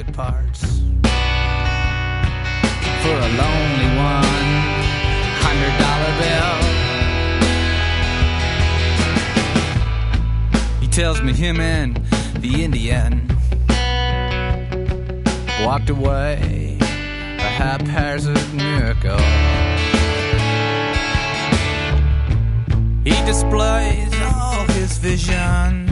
body parts for a lonely $100 bill. He tells me him and the Indian walked away a haphazard miracle. He displays all his vision